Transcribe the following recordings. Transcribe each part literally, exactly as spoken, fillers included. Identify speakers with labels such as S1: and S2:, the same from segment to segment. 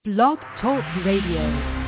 S1: Blog Talk Radio.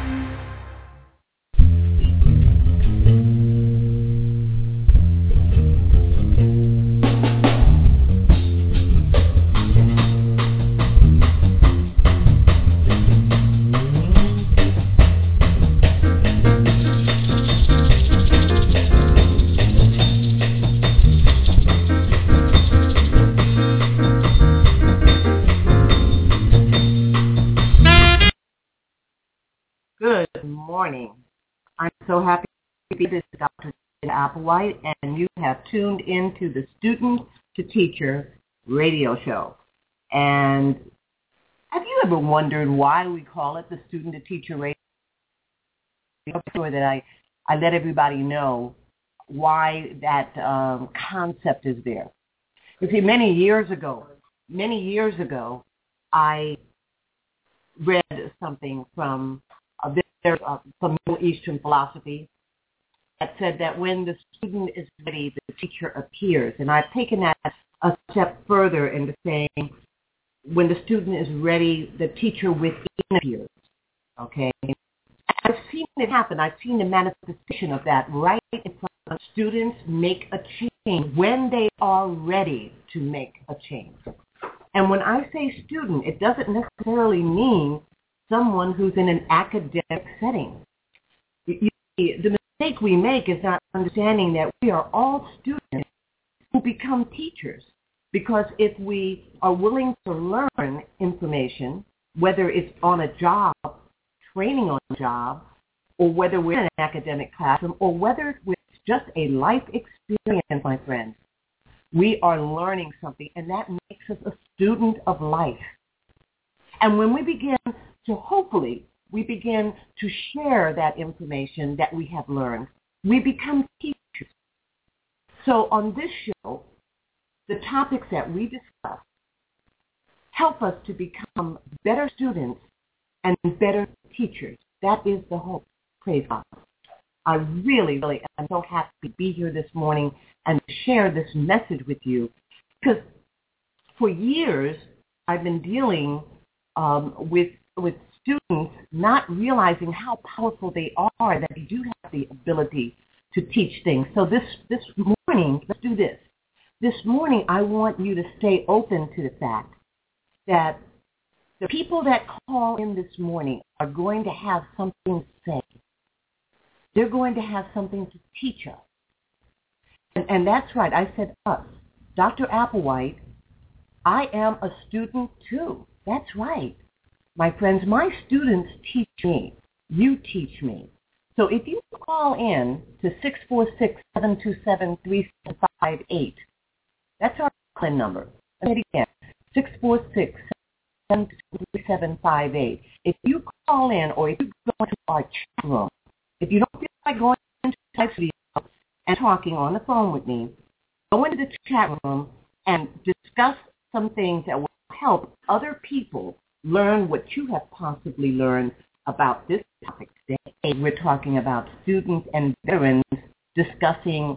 S2: Morning. I'm so happy to be this Doctor Applewhite, and you have tuned into the Student to Teacher radio show. And have you ever wondered why we call it the Student to Teacher radio? I'm sure that I, I let everybody know why that um, concept is there. You see, many years ago, many years ago, I read something from a There's uh, some Middle Eastern philosophy that said that when the student is ready, the teacher appears. And I've taken that a step further into saying when the student is ready, the teacher within appears. Okay? I've seen it happen. I've seen the manifestation of that right in front of students make a change when they are ready to make a change. And when I say student, it doesn't necessarily mean someone who's in an academic setting. You, you, the mistake we make is not understanding that we are all students who become teachers. Because if we are willing to learn information, whether it's on a job, training on a job, or whether we're in an academic classroom, or whether it's just a life experience, my friends, we are learning something, and that makes us a student of life. And when we begin to hopefully we begin to share that information that we have learned, we become teachers. So on this show, the topics that we discuss help us to become better students and better teachers. That is the hope. Praise God. I really, really am so happy to be here this morning and share this message with you, because for years I've been dealing um, with with students not realizing how powerful they are, that they do have the ability to teach things. So this, this morning, let's do this. This morning, I want you to stay open to the fact that the people that call in this morning are going to have something to say. They're going to have something to teach us. And, and that's right, I said us. Doctor Applewhite, I am a student too. That's right. My friends, my students teach me. You teach me. So if you call in to six four six, seven two seven, three seven five eight, that's our call-in number. Let me again, six four six, seven two seven, three seven five eight. If you call in or if you go into our chat room, if you don't feel like going into the studio and talking on the phone with me, go into the chat room and discuss some things that will help other people learn what you have possibly learned about this topic today. We're talking about students and veterans discussing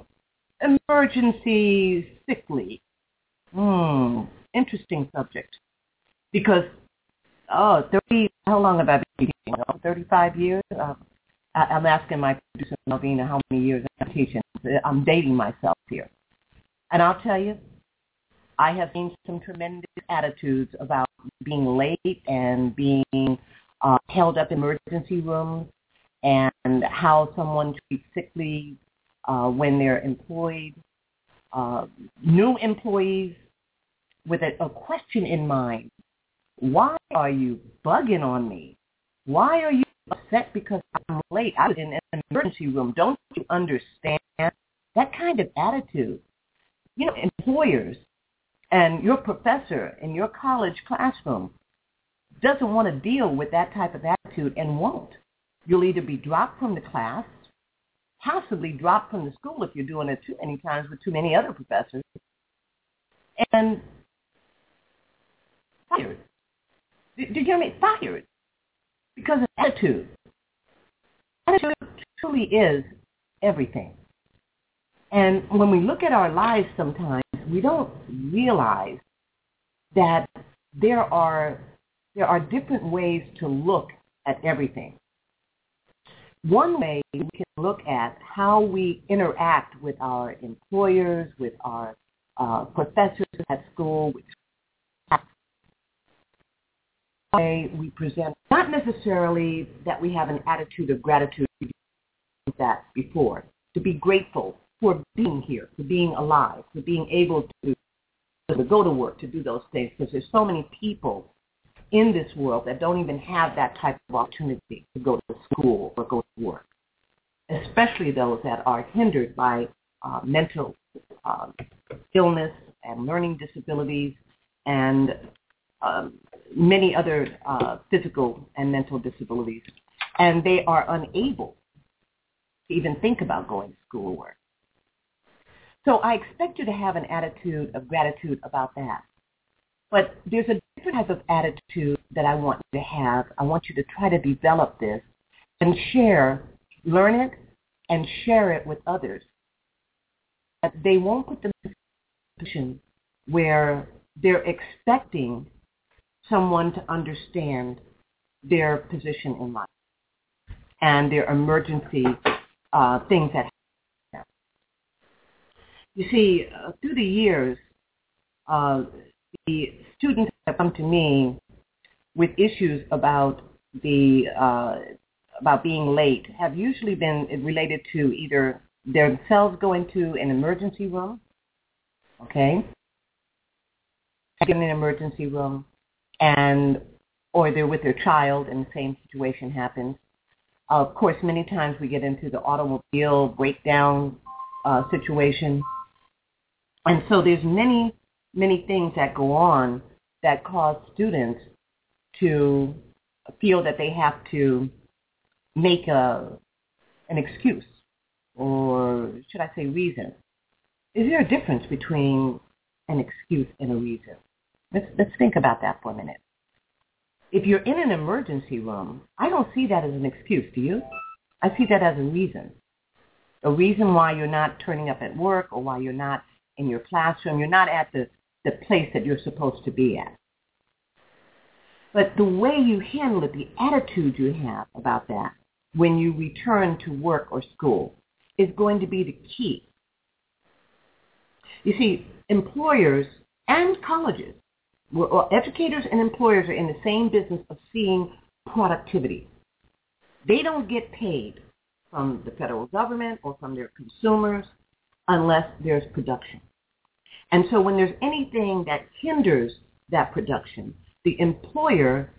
S2: emergency sick leave. Hmm, interesting subject. Because, oh, thirty, how long have I been teaching? Oh, thirty-five years? Uh, I, I'm asking my producer, Malvina, how many years I'm teaching. I'm dating myself here. And I'll tell you, I have seen some tremendous attitudes about being late and being uh, held up in emergency rooms, and how someone treats sick leave uh, when they're employed. Uh, new employees with a, a question in mind. Why are you bugging on me? Why are you upset because I'm late? I was in an emergency room. Don't you understand? That kind of attitude. You know, employers and your professor in your college classroom doesn't want to deal with that type of attitude and won't. You'll either be dropped from the class, possibly dropped from the school if you're doing it too many times with too many other professors, and fired. Did you hear me? Fired. Because of attitude. Attitude truly is everything. And when we look at our lives sometimes, we don't realize that there are there are different ways to look at everything. One way we can look at how we interact with our employers, with our uh, professors at school, with the way we present, not necessarily that we have an attitude of gratitude that before, to be grateful for being here, for being alive, for being able to, to go to work, to do those things, because there's so many people in this world that don't even have that type of opportunity to go to school or go to work, especially those that are hindered by uh, mental uh, illness and learning disabilities and um, many other uh, physical and mental disabilities, and they are unable to even think about going to school or work. So I expect you to have an attitude of gratitude about that. But there's a different type of attitude that I want you to have. I want you to try to develop this and share, learn it, and share it with others. That they won't put them in a position where they're expecting someone to understand their position in life and their emergency uh, things that happen. You see, uh, through the years, uh, the students have come to me with issues about the uh, about being late have usually been related to either themselves going to an emergency room, okay, in an emergency room, and or they're with their child and the same situation happens. Uh, of course, many times we get into the automobile breakdown uh, situation, and so there's many many things that go on that cause students to feel that they have to make a an excuse, or should I say reason. Is there a difference between an excuse and a reason? Let's, let's think about that for a minute. If you're in an emergency room, I don't see that as an excuse, do you? I see that as a reason. A reason why you're not turning up at work or why you're not in your classroom. You're not at the, the place that you're supposed to be at. But the way you handle it, the attitude you have about that when you return to work or school is going to be the key. You see, employers and colleges, well, educators and employers are in the same business of seeing productivity. They don't get paid from the federal government or from their consumers unless there's production. And so when there's anything that hinders that production, the employer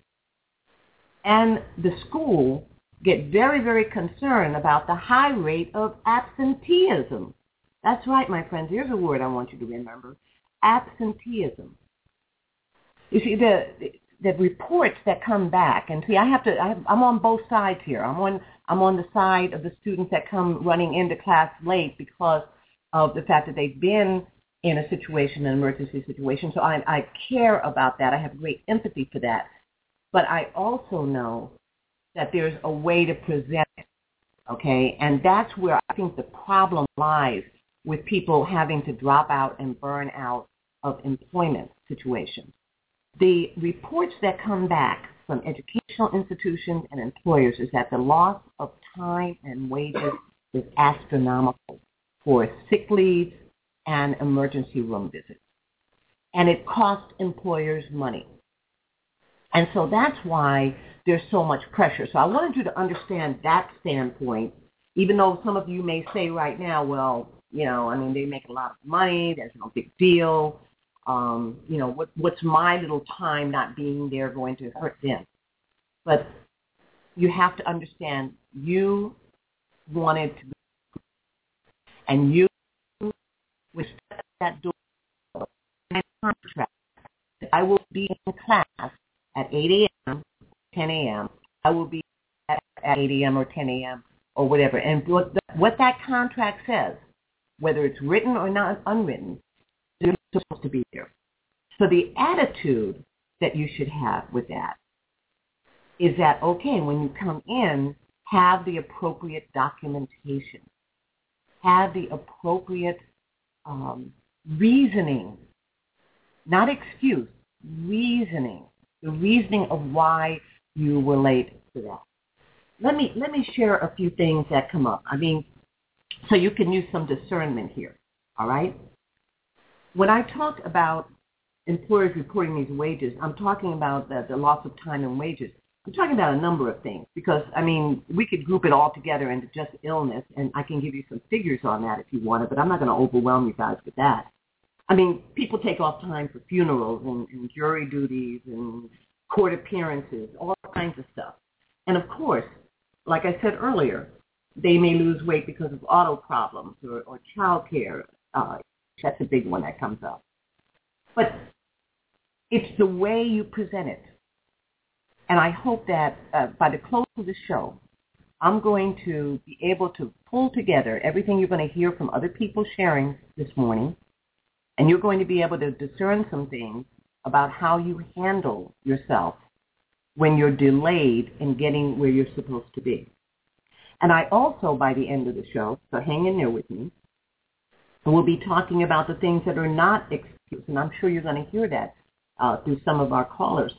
S2: and the school get very, very concerned about the high rate of absenteeism. That's right, my friends. Here's a word I want you to remember, absenteeism. You see, the the reports that come back, and see, I have to. I have, I'm on both sides here. I'm on. I'm on the side of the students that come running into class late because of the fact that they've been in a situation, an emergency situation. So I, I care about that. I have great empathy for that. But I also know that there's a way to present it, okay? And that's where I think the problem lies with people having to drop out and burn out of employment situations. The reports that come back from educational institutions and employers is that the loss of time and wages is astronomical for sick leaves and emergency room visits. And it costs employers money. And so that's why there's so much pressure. So I wanted you to understand that standpoint, even though some of you may say right now, well, you know, I mean, they make a lot of money, there's no big deal. Um, you know, what, what's my little time not being there going to hurt them? But you have to understand you wanted to be, and you would step that door and contract. I will be in class at eight a.m., ten a.m. I will be at, at eight a.m. or ten a.m. or whatever. And what, the, what that contract says, whether it's written or not unwritten, you're supposed to be there. So the attitude that you should have with that is that, okay, when you come in, have the appropriate documentation. Have the appropriate um, reasoning, not excuse, reasoning the reasoning of why you were late for that. Let me let me share a few things that come up. I mean, so you can use some discernment here, all right? When I talk about employers reporting these wages, I'm talking about the, the loss of time and wages. I'm talking about a number of things because, I mean, we could group it all together into just illness, and I can give you some figures on that if you want it, but I'm not going to overwhelm you guys with that. I mean, people take off time for funerals and, and jury duties and court appearances, all kinds of stuff. And, of course, like I said earlier, they may lose weight because of auto problems or, or child care. Uh, that's a big one that comes up. But it's the way you present it. And I hope that uh, by the close of the show, I'm going to be able to pull together everything you're going to hear from other people sharing this morning, and you're going to be able to discern some things about how you handle yourself when you're delayed in getting where you're supposed to be. And I also, by the end of the show, so hang in there with me, we'll be talking about the things that are not excused, and I'm sure you're going to hear that uh, through some of our callers.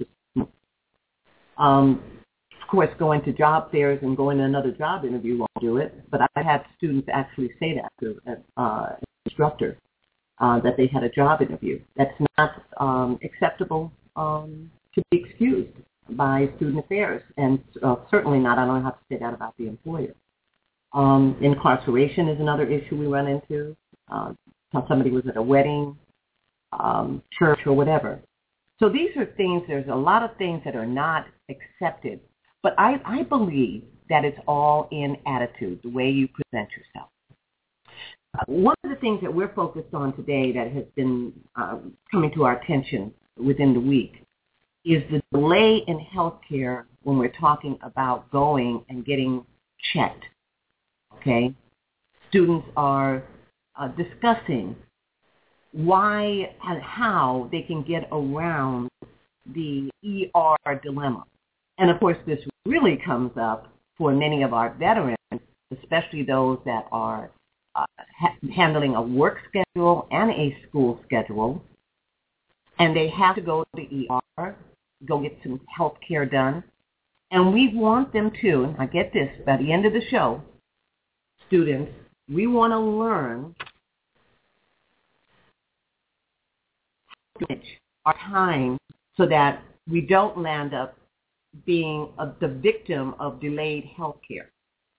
S2: Um, of course, going to job fairs and going to another job interview won't do it, but I had students actually say that to an uh, instructor, uh, that they had a job interview. That's not um, acceptable um, to be excused by student affairs, and uh, certainly not, I don't have to say that about the employer. Um, incarceration is another issue we run into. Uh, somebody was at a wedding, um, church, or whatever. So these are things, there's a lot of things that are not accepted, but I, I believe that it's all in attitude, the way you present yourself. Uh, one of the things that we're focused on today that has been uh, coming to our attention within the week is the delay in health care when we're talking about going and getting checked, okay? Students are uh, discussing why and how they can get around the E R dilemma. And, of course, this really comes up for many of our veterans, especially those that are uh, ha- handling a work schedule and a school schedule, and they have to go to the E R, go get some health care done. And we want them to, and I get this, by the end of the show, students, we want to learn our time so that we don't land up being a, the victim of delayed health care.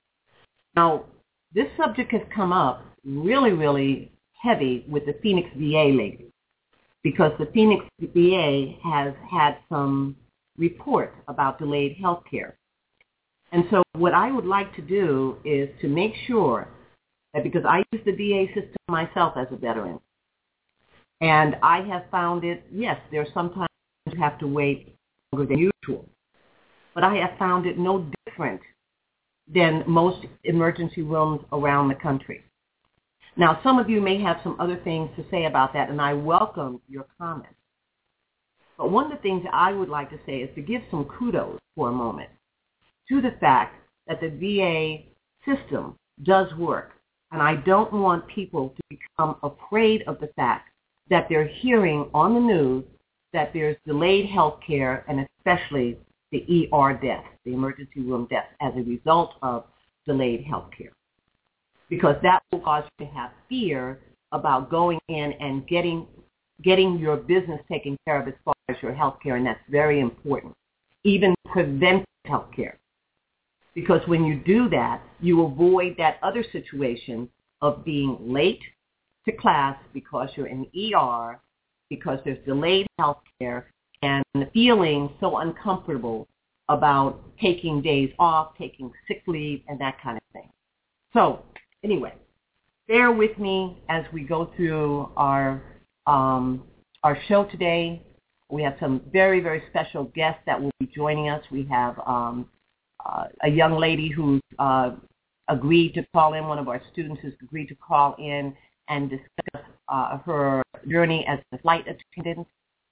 S2: Now, this subject has come up really, really heavy with the Phoenix V A lately, because the Phoenix V A has had some reports about delayed health care. And so what I would like to do is to make sure that, because I use the V A system myself as a veteran, and I have found it, yes, there's sometimes you have to wait longer than usual, but I have found it no different than most emergency rooms around the country. Now, some of you may have some other things to say about that, and I welcome your comments. But one of the things I would like to say is to give some kudos for a moment to the fact that the V A system does work, and I don't want people to become afraid of the fact that they're hearing on the news that there's delayed health care, and especially the E R deaths, the emergency room deaths, as a result of delayed health care. Because that will cause you to have fear about going in and getting getting your business taken care of as far as your health care, and that's very important. Even preventive health care. Because when you do that, you avoid that other situation of being late to class because you're in E R, because there's delayed health care, and feeling so uncomfortable about taking days off, taking sick leave, and that kind of thing. So anyway, bear with me as we go through our um, our show today. We have some very, very special guests that will be joining us. We have um, uh, a young lady who uh, agreed to call in, one of our students who's agreed to call in and discuss uh, her journey as a flight attendant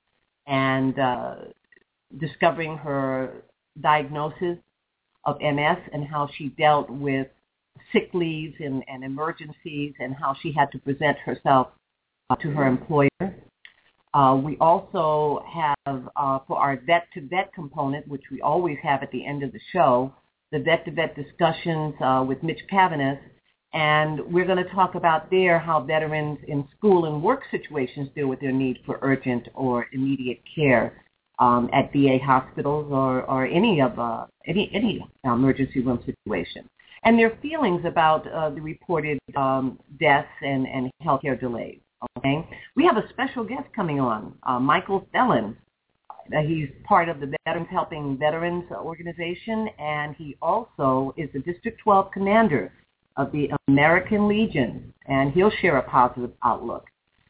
S2: and uh, discovering her diagnosis of M S and how she dealt with sick leaves and, and emergencies and how she had to present herself uh, to her employer. Uh, we also have, uh, for our vet-to-vet component, which we always have at the end of the show, the vet-to-vet discussions uh, with Mitch Cavanis. And we're going to talk about there how veterans in school and work situations deal with their need for urgent or immediate care um, at V A hospitals or, or any of uh, any any emergency room situation, and their feelings about uh, the reported um, deaths and, and healthcare delays. Okay, we have a special guest coming on, uh, Michael Thelen. Uh, he's part of the Veterans Helping Veterans organization, and he also is the District twelve commander of the American Legion, and he'll share a positive outlook.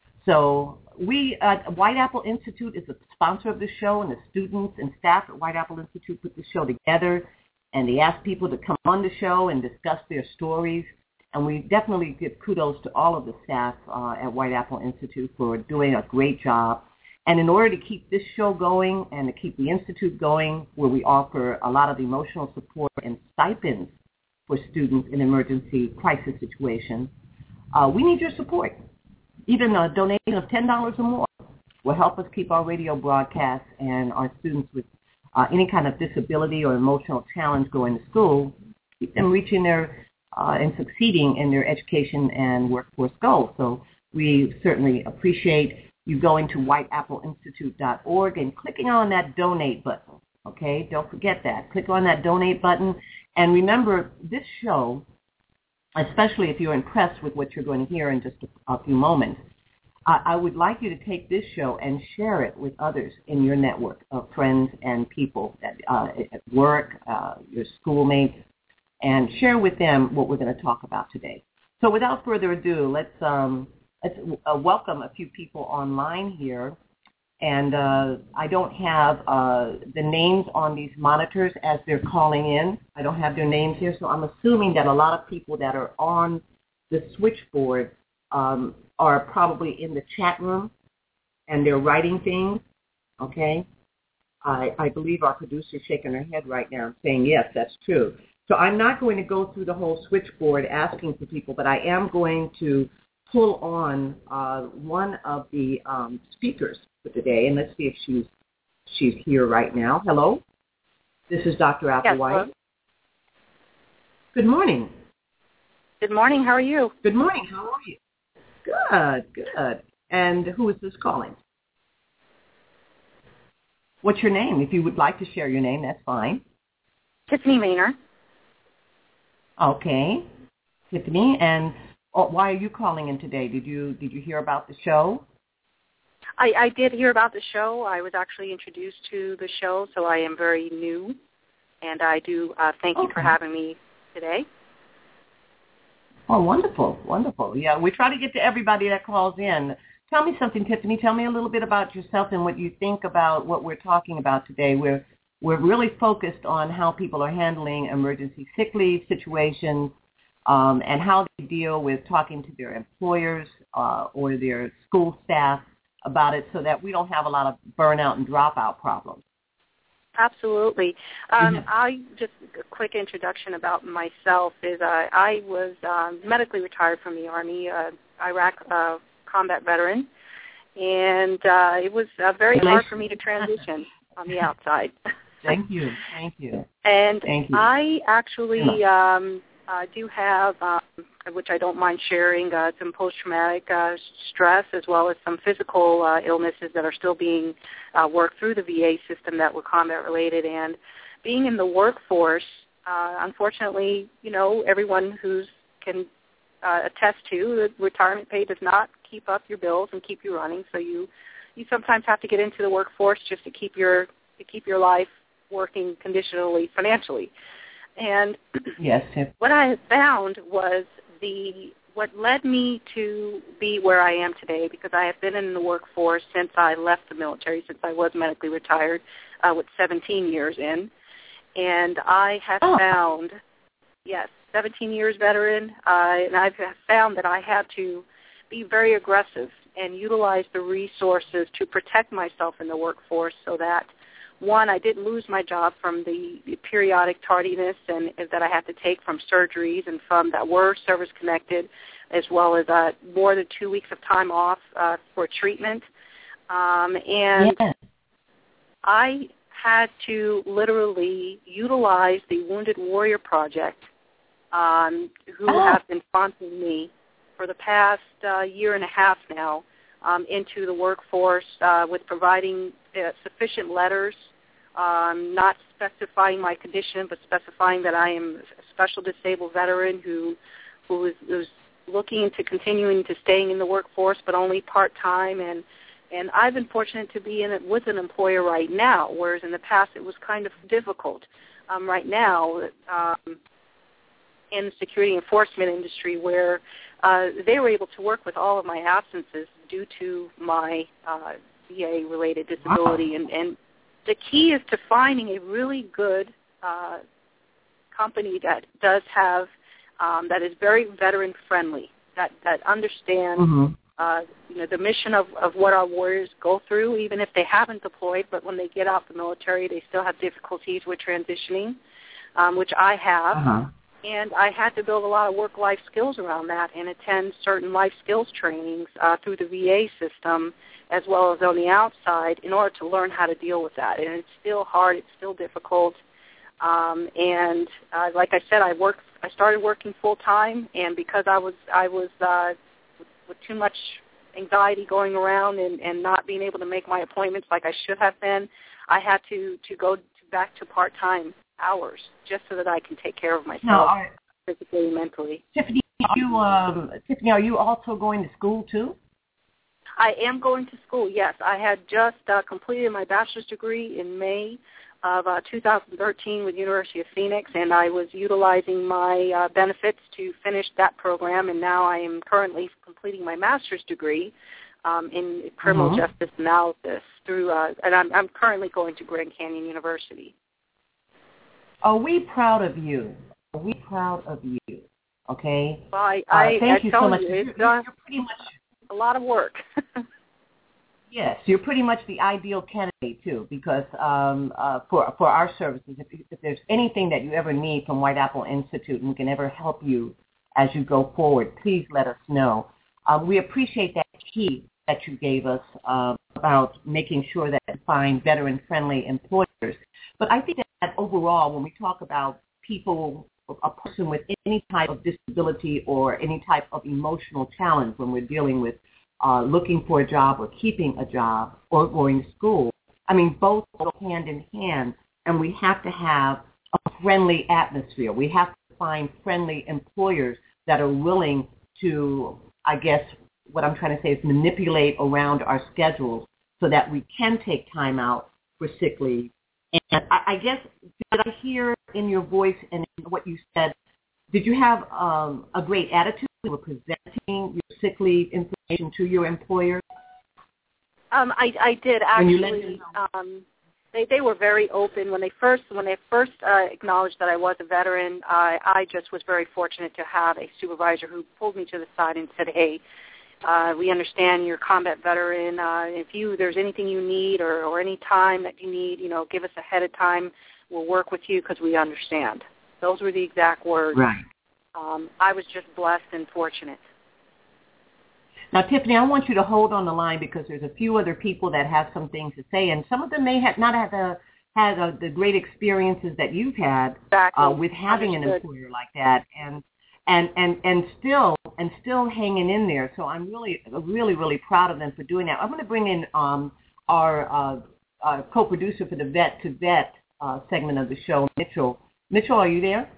S2: So we at White Apple Institute is a sponsor of the show, and the students and staff at White Apple Institute put the show together, and they ask people to come on the show and discuss their stories. And we definitely give kudos to all of the staff uh, at White Apple Institute for doing a great job. And in order to keep this show going and to keep the Institute going, where we offer a lot of emotional support and stipends for students in emergency crisis situations, uh, we need your support. Even a donation of ten dollars or more will help us keep our radio broadcasts and our students with uh, any kind of disability or emotional challenge going to school, keep them reaching their uh, and succeeding in their education and workforce goals. So we certainly appreciate you going to white apple institute dot org and clicking on that donate button. Okay, don't forget that. Click on that donate button. And remember, this show, especially if you're impressed with what you're going to hear in just a, a few moments, I, I would like you to take this show and share it with others in your network of friends and people at, uh, at work, uh, your schoolmates, and share with them what we're going to talk about today. So without further ado, let's, um, let's uh, welcome a few people online here. And uh, I don't have uh, the names on these monitors as they're calling in. I don't have their names here, so I'm assuming that a lot of people that are on the switchboard um, are probably in the chat room, and they're writing things, okay? I, I believe our producer's shaking her head right now saying, yes, that's true. So I'm not going to go through the whole switchboard asking for people, but I am going to pull on uh, one of the um, speakers for today, and let's see if she's she's here right now. Hello, this is Doctor Applewhite.
S3: Yes,
S2: good morning.
S3: Good morning. How are you?
S2: Good morning. How are you? Good, good. And who is this calling? What's your name? If you would like to share your name, that's fine.
S3: Tiffany Maynard.
S2: Okay, Tiffany, and oh, why are you calling in today? Did you did you hear about the show?
S3: I, I did hear about the show. I was actually introduced to the show, so I am very new, and I do uh, thank
S2: okay.
S3: you for having me today.
S2: Oh, wonderful, wonderful. Yeah, we try to get to everybody that calls in. Tell me something, Tiffany. Tell me a little bit about yourself and what you think about what we're talking about today. We're we're really focused on how people are handling emergency sick leave situations um, and how they deal with talking to their employers uh, or their school staff about it, so that we don't have a lot of burnout and dropout problems.
S3: Absolutely. Um,
S2: mm-hmm.
S3: I just a quick introduction about myself is uh, I was um, medically retired from the Army, uh, Iraq uh, combat veteran, and uh, it was uh, very hard for me to transition on the outside.
S2: Thank you. Thank you.
S3: And
S2: Thank you.
S3: I actually um, uh, do have, um, which I don't mind sharing, uh, some post-traumatic uh, stress as well as some physical uh, illnesses that are still being uh, worked through the V A system that were combat-related. And being in the workforce, uh, unfortunately, you know, everyone who's can uh, attest to that retirement pay does not keep up your bills and keep you running. So you, you sometimes have to get into the workforce just to keep your to keep your life working conditionally financially. And
S2: yes,
S3: what I have found was the what led me to be where I am today, because I have been in the workforce since I left the military, since I was medically retired, uh, with seventeen years in. And I have
S2: oh.
S3: found, yes, seventeen years veteran, uh, and I've found that I had to be very aggressive and utilize the resources to protect myself in the workforce so that, one, I didn't lose my job from the, the periodic tardiness and, and that I had to take from surgeries and from that were service-connected, as well as uh, more than two weeks of time off uh, for treatment. Um, and
S2: yes.
S3: I had to literally utilize the Wounded Warrior Project, um, who
S2: oh.
S3: have been sponsoring me for the past uh, year and a half now, um, into the workforce uh, with providing uh, sufficient letters, um, not specifying my condition, but specifying that I am a special disabled veteran who who is, is looking into continuing to staying in the workforce, but only part-time. And, and I've been fortunate to be in it with an employer right now, whereas in the past it was kind of difficult. Um, right now, um, in the security enforcement industry, where uh, they were able to work with all of my absences due to my uh, V A-related disability. Wow. And, and the key is to finding a really good uh, company that does have, um, that is very veteran-friendly, that, that understands mm-hmm. uh, you know, the mission of, of what our warriors go through, even if they haven't deployed, but when they get out the military, they still have difficulties with transitioning, um, which I have. Uh-huh. And I had to build a lot of work-life skills around that and attend certain life skills trainings uh, through the V A system as well as on the outside in order to learn how to deal with that. And it's still hard. It's still difficult. Um, and uh, like I said, I worked. I started working full-time, and because I was I was uh, with, with too much anxiety going around and, and not being able to make my appointments like I should have been, I had to, to go to back to part-time hours just so that I can take care of myself now, are, physically and mentally.
S2: Tiffany, are you, um, Tiffany, are you also going to school too?
S3: I am going to school, yes. I had just uh, completed my bachelor's degree in May of uh, two thousand thirteen with University of Phoenix, and I was utilizing my uh, benefits to finish that program, and now I am currently completing my master's degree um, in criminal mm-hmm. justice analysis through, uh, and I'm, I'm currently going to Grand Canyon University.
S2: Are we proud of you? Are we proud of you? Okay?
S3: Well, I, I,
S2: uh, thank
S3: I
S2: you so much.
S3: You,
S2: you're, you're pretty much
S3: a lot of work.
S2: Yes, you're pretty much the ideal candidate, too, because um, uh, for for our services, if, if there's anything that you ever need from White Apple Institute and we can ever help you as you go forward, please let us know. Um, we appreciate that key that you gave us uh, about making sure that you find veteran-friendly employers. But I think that overall, when we talk about people, a person with any type of disability or any type of emotional challenge when we're dealing with uh, looking for a job or keeping a job or going to school, I mean, both go hand in hand, and we have to have a friendly atmosphere. We have to find friendly employers that are willing to, I guess, what I'm trying to say is manipulate around our schedules so that we can take time out for sick leave. And I, I guess, did I hear in your voice and in what you said, did you have um, a great attitude when you were presenting your sick leave information to your employer?
S3: Um, I, I did actually. Um, they they were very open when they first when they first uh, acknowledged that I was a veteran. I I just was very fortunate to have a supervisor who pulled me to the side and said, "Hey, Uh, we understand you're a combat veteran. Uh, if you there's anything you need or, or any time that you need, you know, give us ahead of time. We'll work with you because we understand." Those were the exact words.
S2: Right.
S3: Um, I was just blessed and fortunate.
S2: Now, Tiffany, I want you to hold on the line because there's a few other people that have some things to say, and some of them may have not have the, had uh, the great experiences that you've had
S3: exactly.
S2: uh, with having
S3: Understood.
S2: an employer like that. And And, and and still and still hanging in there. So I'm really, really, really proud of them for doing that. I'm going to bring in um, our, uh, our co-producer for the Vet to Vet uh, segment of the show, Mitchell. Mitchell, are you there?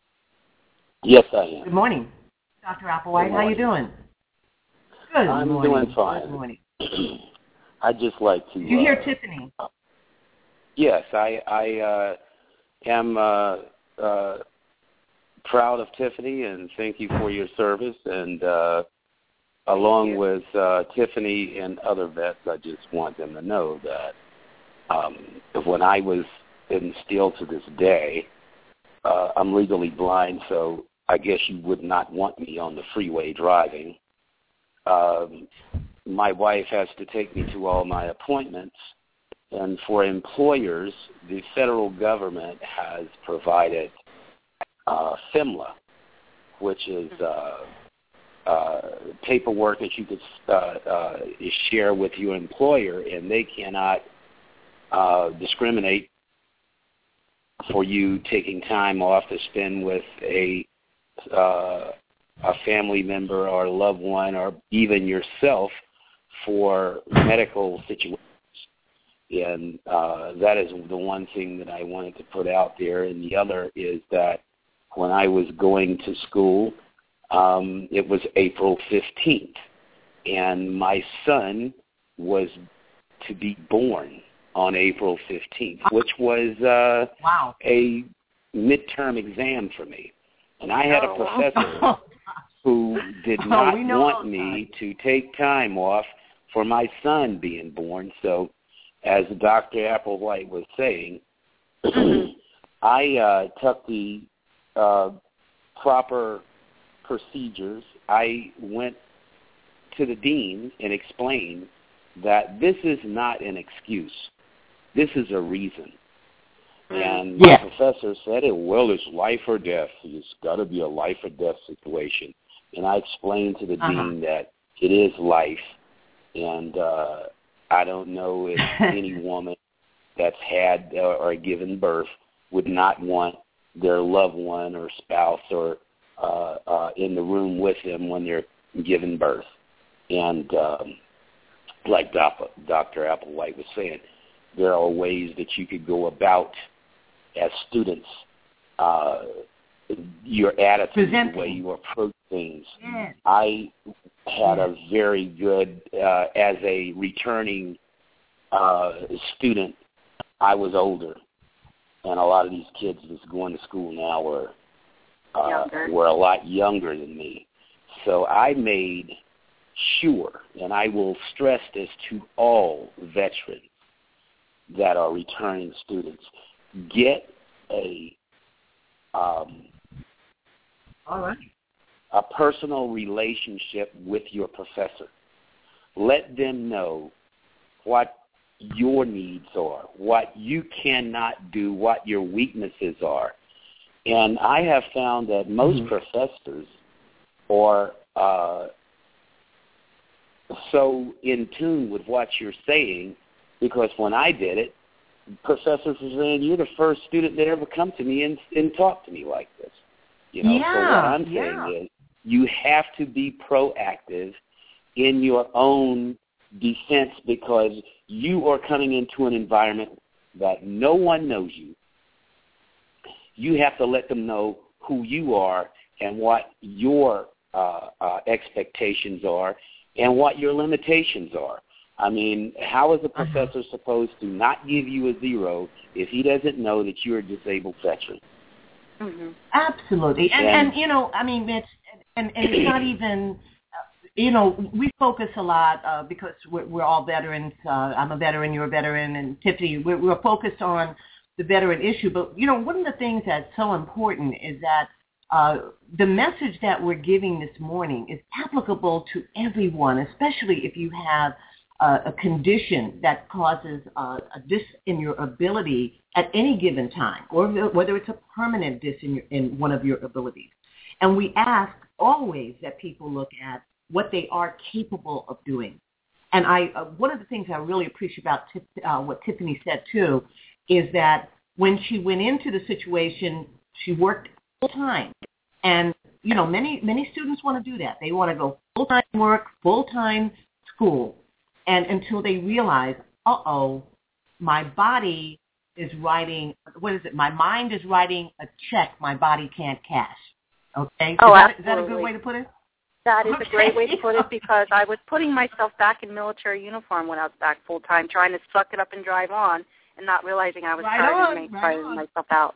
S4: Yes, I am.
S2: Good morning, Doctor Applewhite. How you doing? Good
S4: I'm
S2: morning.
S4: doing fine.
S2: Good morning.
S4: I'd just like to.
S2: Did you hear
S4: uh,
S2: Tiffany?
S4: Yes, I I uh, am. Uh, uh, proud of Tiffany, and thank you for your service. And uh, along with uh, Tiffany and other vets, I just want them to know that um, when I was, and still to this day, uh, I'm legally blind, so I guess you would not want me on the freeway driving. Um, my wife has to take me to all my appointments, and for employers, the federal government has provided Uh, FMLA, which is uh, uh, paperwork that you could uh, uh, share with your employer, and they cannot uh, discriminate for you taking time off to spend with a uh, a family member or a loved one or even yourself for medical situations. And uh, that is the one thing that I wanted to put out there. And the other is that when I was going to school, um, it was April fifteenth, and my son was to be born on April fifteenth, which was uh,
S2: wow.
S4: a midterm exam for me. And I had a professor who did not
S2: oh,
S4: want me to take time off for my son being born. So as Doctor Applewhite was saying, I uh, took the uh, proper procedures. I went to the dean and explained that this is not an excuse. This is a reason. And my
S2: yeah.
S4: professor said, well, it's life or death. It's got to be a life or death situation. And I explained to the
S2: uh-huh.
S4: dean that it is life, and uh, I don't know if any woman that's had uh, or given birth would not want their loved one or spouse or uh, uh, in the room with them when they're giving birth. And um, like Doctor Applewhite was saying, there are ways that you could go about as students, uh, your attitude,
S2: Presenting.
S4: the way you approach things.
S2: Yes.
S4: I had
S2: yes.
S4: a very good, uh, as a returning uh, student, I was older, and a lot of these kids that's going to school now were uh, were a lot younger than me. So I made sure, and I will stress this to all veterans that are returning students, get a um,
S2: all right.
S4: a personal relationship with your professor. Let them know what your needs are, what you cannot do, what your weaknesses are. And I have found that most mm-hmm. professors are uh, so in tune with what you're saying, because when I did it, professors were saying, you're the first student that ever come to me and, and talk to me like this. You know,
S2: yeah,
S4: so what I'm
S2: yeah.
S4: saying is you have to be proactive in your own defense, because you are coming into an environment that no one knows you. You have to let them know who you are and what your uh, uh, expectations are and what your limitations are. I mean, how is a professor uh-huh. supposed to not give you a zero if he doesn't know that you're a disabled veteran?
S2: Mm-hmm. Absolutely. And, and, and, you know, I mean, it's, and, and it's not even, uh, you know, we focus a lot uh, because we're, we're all veterans. Uh, I'm a veteran, you're a veteran, and Tiffany, we're, we're focused on the veteran issue. But, you know, one of the things that's so important is that uh, the message that we're giving this morning is applicable to everyone, especially if you have uh, a condition that causes uh, a dis in your ability at any given time, or whether it's a permanent dis in, your, in one of your abilities. And we ask always that people look at what they are capable of doing. And I, uh, one of the things I really appreciate about Tip, uh, what Tiffany said, too, is that when she went into the situation, she worked full-time. And, you know, many, many students want to do that. They want to go full-time work, full-time school, and until they realize, uh-oh, my body is writing, what is it, my mind is writing a check my body can't cash. Okay?
S3: Oh,
S2: is, that,
S3: absolutely.
S2: is that a good way to put it?
S3: That is
S2: okay.
S3: a great way to put it, because I was putting myself back in military uniform when I was back full-time, trying to suck it up and drive on, and not realizing I was
S2: right
S3: tiring
S2: on, right
S3: myself out.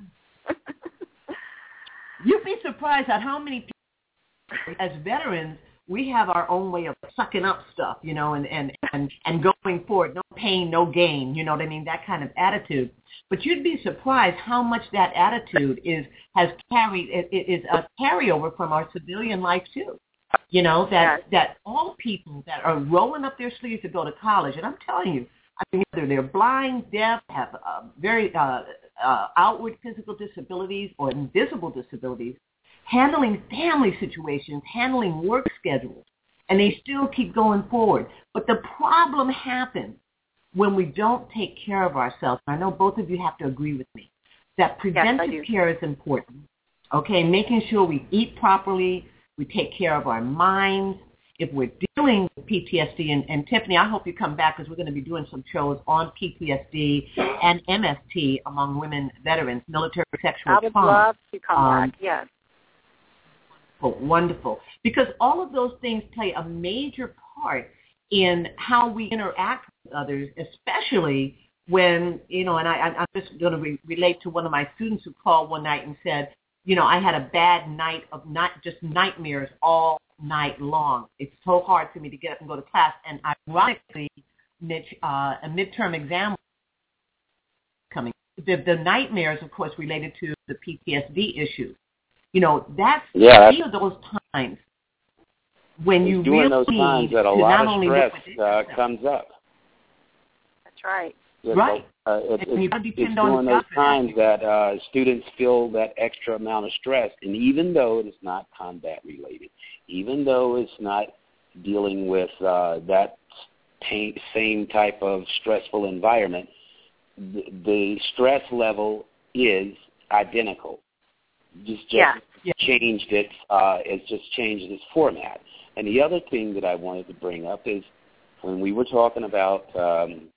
S2: You'd be surprised at how many people, as veterans, we have our own way of sucking up stuff, you know, and, and, and, and going forward. No pain, no gain, you know what I mean, that kind of attitude. But you'd be surprised how much that attitude is has carried, it, it is a carryover from our civilian life, too. You know, that, yes. that all people that are rolling up their sleeves to go to college, and I'm telling you, I mean, whether they're blind, deaf, have uh, very uh, uh, outward physical disabilities or invisible disabilities, handling family situations, handling work schedules, and they still keep going forward. But the problem happens when we don't take care of ourselves. I know both of you have to agree with me that preventive
S3: yes,
S2: care is important, okay, making sure we eat properly, we take care of our minds. If we're dealing with P T S D, and, and Tiffany, I hope you come back because we're going to be doing some shows on P T S D and M S T among women veterans, military sexual
S3: trauma. I would
S2: trauma.
S3: love to come
S2: um,
S3: back, yes.
S2: Oh, wonderful. Because all of those things play a major part in how we interact with others, especially when, you know, and I, I'm just going to re- relate to one of my students who called one night and said, you know, I had a bad night of not just nightmares all night long. It's so hard for me to get up and go to class. And ironically, Mitch, uh, a midterm exam coming. The, the nightmares, of course, related to the P T S D issues. You know, that's
S4: yeah,
S2: these are those times when you
S4: during
S2: really
S4: those times
S2: need
S4: that a
S2: to
S4: lot
S2: not
S4: of
S2: only
S4: stress
S2: look
S4: uh, comes up.
S3: That's right.
S4: It,
S2: Right.
S4: Uh, it,
S2: And you
S4: it's,
S2: depend
S4: it's
S2: on
S4: during
S2: the
S4: those
S2: doctor.
S4: times that uh, students feel that extra amount of stress, and even though it is not combat related, even though it's not dealing with uh, that pain, same type of stressful environment, the, the stress level is identical. Just just
S3: Yeah.
S2: Yeah.
S4: changed it. Uh, it's just changed its format. And the other thing that I wanted to bring up is when we were talking about um,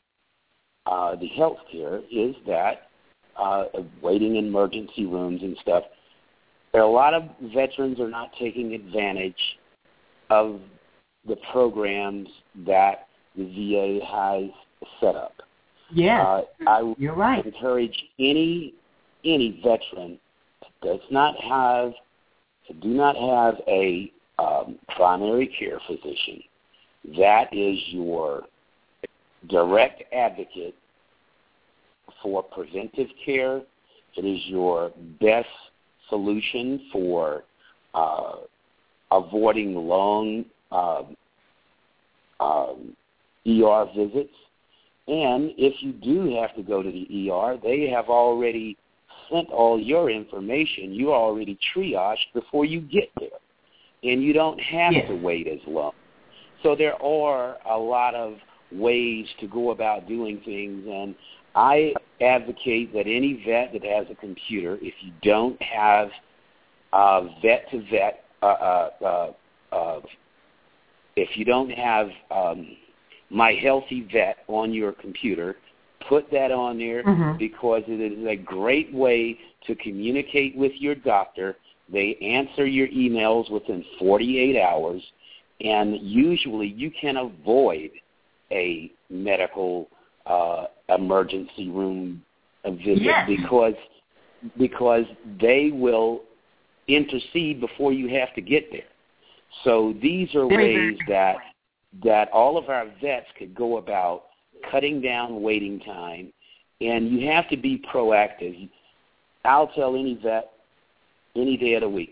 S4: uh, the health care, is that uh, waiting in emergency rooms and stuff. There are a lot of veterans are not taking advantage of the programs that the V A has set up.
S2: Yes,
S4: Uh, I
S2: you're right.
S4: encourage any any veteran that does not have do not have a um, primary care physician. That is your direct advocate for preventive care. It is your best solution for uh, avoiding long um, um, E R visits. And if you do have to go to the E R, they have already sent all your information. You already triaged before you get there, and you don't have
S2: yes.
S4: to wait as long. So there are a lot of ways to go about doing things, and I advocate that any vet that has a computer, if you don't have uh, vet-to-vet, uh, uh, uh, uh, if you don't have um, My Healthy Vet on your computer, put that on there
S2: mm-hmm.
S4: because it is a great way to communicate with your doctor. They answer your emails within forty-eight hours, and usually you can avoid a medical uh, emergency room visit
S2: yes.
S4: because because they will intercede before you have to get there. So these are
S2: Very,
S4: ways
S2: very
S4: that that all of our vets could go about cutting down waiting time, and you have to be proactive. I'll tell any vet any day of the week,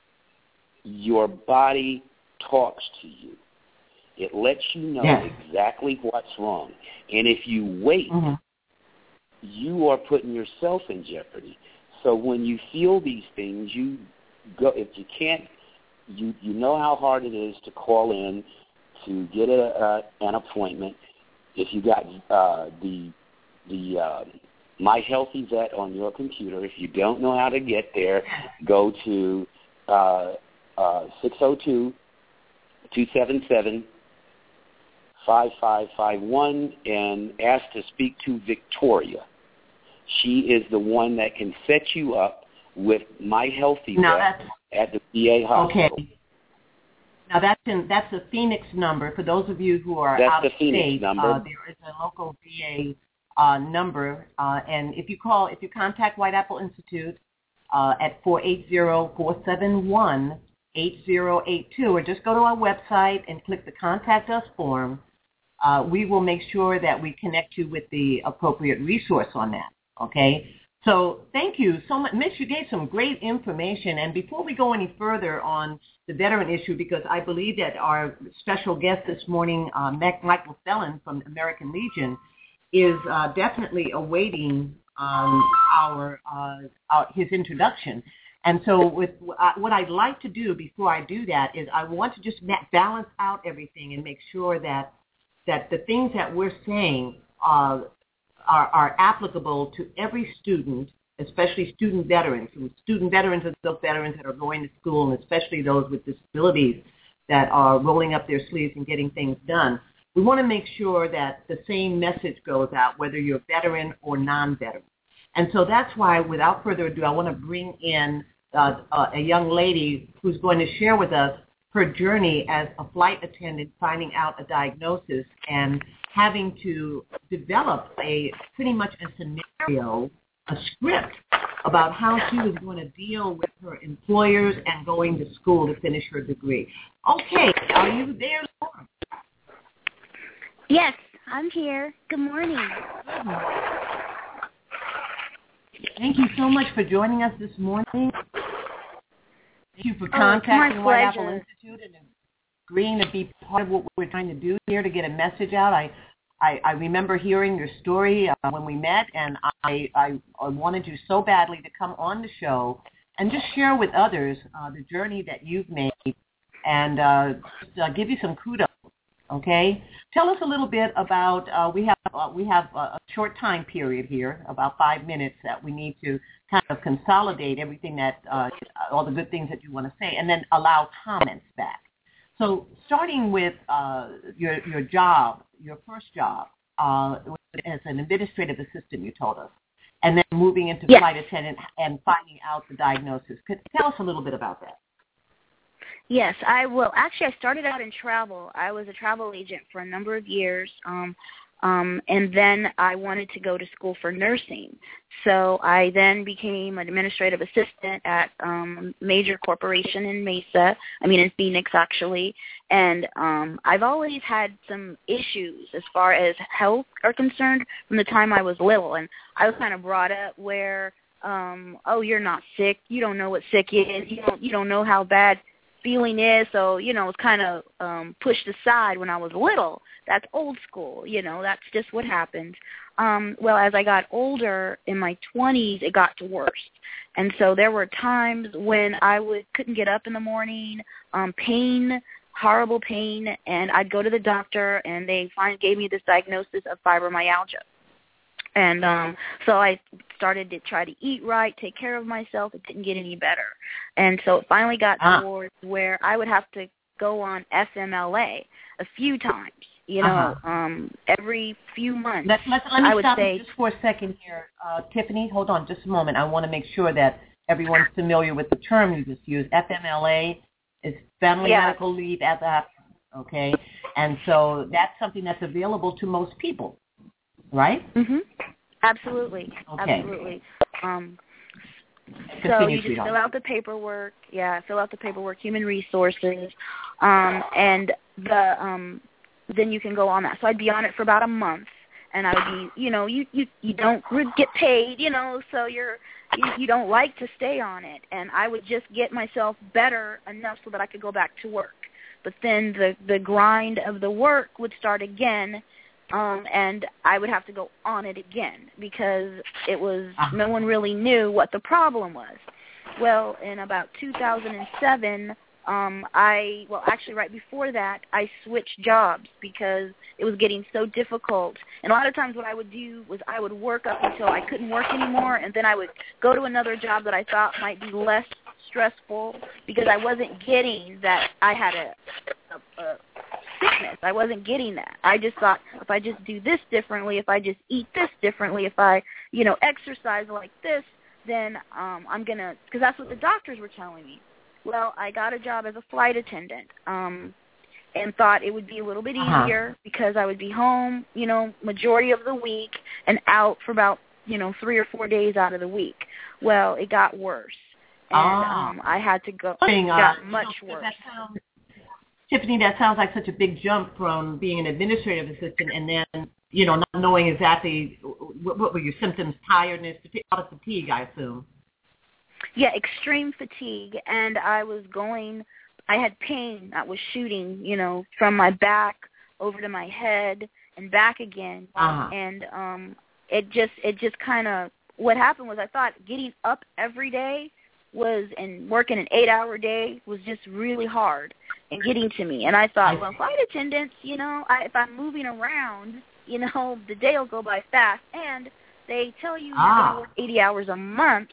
S4: your body talks to you. It lets you know
S2: yes.
S4: exactly what's wrong. And if you wait,
S2: mm-hmm.
S4: you are putting yourself in jeopardy. So when you feel these things, you go. If you can't, you you know how hard it is to call in to get a, uh, an appointment. If you got uh, the the uh, My Healthy Vet on your computer, if you don't know how to get there, go to uh, uh, six oh two, two seven seven, five five five one and ask to speak to Victoria. She is the one that can set you up with My Healthy
S2: now
S4: Vet at the V A hospital.
S2: Okay. Now that's in, that's a Phoenix number. For those of you who are
S4: that's
S2: out
S4: the
S2: of
S4: Phoenix
S2: state,
S4: number.
S2: Uh, there is a local V A uh, number, uh, and if you call, if you contact White Apple Institute uh, at four eight zero, four seven one, eight zero eight two, or just go to our website and click the Contact Us form, uh, we will make sure that we connect you with the appropriate resource on that. Okay. So thank you so much. Mitch, you gave some great information. And before we go any further on the veteran issue, because I believe that our special guest this morning, uh, Michael Felon from American Legion, is uh, definitely awaiting um, our, uh, our his introduction. And so with uh, what I'd like to do before I do that is I want to just ma- balance out everything and make sure that that the things that we're saying uh, are, are applicable to every student, especially student veterans, from student veterans and those veterans that are going to school, and especially those with disabilities that are rolling up their sleeves and getting things done. We want to make sure that the same message goes out, whether you're veteran or non-veteran. And so that's why, without further ado, I want to bring in uh, a young lady who's going to share with us her journey as a flight attendant, finding out a diagnosis and having to develop a pretty much a scenario, a script about how she was going to deal with her employers and going to school to finish her degree. Okay, are you there, Laura?
S5: Yes, I'm here. Good morning.
S2: Thank you so much for joining us this morning. Thank you for
S5: Oh,
S2: contacting
S5: it's my
S2: White Apple
S5: pleasure.
S2: Institute and agreeing to be part of what we're trying to do here to get a message out. I, I, I remember hearing your story uh, when we met, and I, I, I wanted you so badly to come on the show and just share with others uh, the journey that you've made and uh, just, uh, give you some kudos. Okay, tell us a little bit about. Uh, we have uh, we have a short time period here, about five minutes, that we need to kind of consolidate everything that uh, all the good things that you want to say, and then allow comments back. So, starting with uh, your your job, your first job uh, as an administrative assistant, you told us, and then moving into
S5: Yes.
S2: flight attendant and finding out the diagnosis. Could tell us a little bit about that?
S5: Yes, I will. Actually, I started out in travel. I was a travel agent for a number of years, um, um, and then I wanted to go to school for nursing. So I then became an administrative assistant at um, a major corporation in Mesa, I mean in Phoenix, actually. And um, I've always had some issues as far as health are concerned from the time I was little. And I was kind of brought up where, um, oh, you're not sick. You don't know what sick is. You don't, you don't know how bad feeling is, so, you know, it's kind of um, pushed aside when I was little. That's old school, you know, that's just what happened. Um, well, as I got older, in my twenties, it got to worse. And so there were times when I would couldn't get up in the morning, um, pain, horrible pain, and I'd go to the doctor, and they finally gave me this diagnosis of fibromyalgia. And um, so I started to try to eat right, take care of myself. It didn't get any better. And so it finally got
S2: ah.
S5: towards where I would have to go on F M L A a few times, you know,
S2: Uh-huh.
S5: um, every few months.
S2: Let, let, let me
S5: I would
S2: stop
S5: say,
S2: just for a second here. Uh, Tiffany, hold on just a moment. I want to make sure that everyone's familiar with the term you just used. F M L A is Family
S5: Yeah.
S2: Medical Leave as a, okay? And so that's something that's available to most people, right?
S5: Mm-hmm. Absolutely.
S2: Okay.
S5: Absolutely. Um, so
S2: Continue,
S5: you just
S2: sweetheart.
S5: fill out the paperwork. Yeah, fill out the paperwork, human resources, um, and the um, then you can go on that. So I'd be on it for about a month, and I would be, you know, you you, you don't get paid, you know, so you're you, you don't like to stay on it, and I would just get myself better enough so that I could go back to work. But then the the grind of the work would start again. Um, and I would have to go on it again because it was no one really knew what the problem was. Well, in about two thousand seven, um, I well, actually right before that, I switched jobs because it was getting so difficult. And a lot of times, what I would do was I would work up until I couldn't work anymore, and then I would go to another job that I thought might be less stressful because I wasn't getting that I had a, a, a sickness. I wasn't getting that. I just thought if I just do this differently, if I just eat this differently, if I, you know, exercise like this, then um, I'm going to, because that's what the doctors were telling me. Well, I got a job as a flight attendant um, and thought it would be a little bit easier uh-huh. because I would be home, you know, majority of the week and out for about, you know, three or four days out of the week. Well, it got worse. And
S2: ah.
S5: um, I had to go,
S2: it
S5: got
S2: uh,
S5: much
S2: you know,
S5: worse.
S2: That sounds, Tiffany, that sounds like such a big jump from being an administrative assistant and then, you know, not knowing exactly what, what were your symptoms, tiredness, a lot of fatigue, I assume.
S5: Yeah, extreme fatigue, and I was going, I had pain that was shooting, you know, from my back over to my head and back again,
S2: uh-huh.
S5: and um, it just, it just kind of, what happened was I thought getting up every day was, and working an eight-hour day was just really hard and getting to me. And I thought, well, flight attendants, you know, I, if I'm moving around, you know, the day will go by fast. And they tell you
S2: ah.
S5: you're going to work eighty hours a month,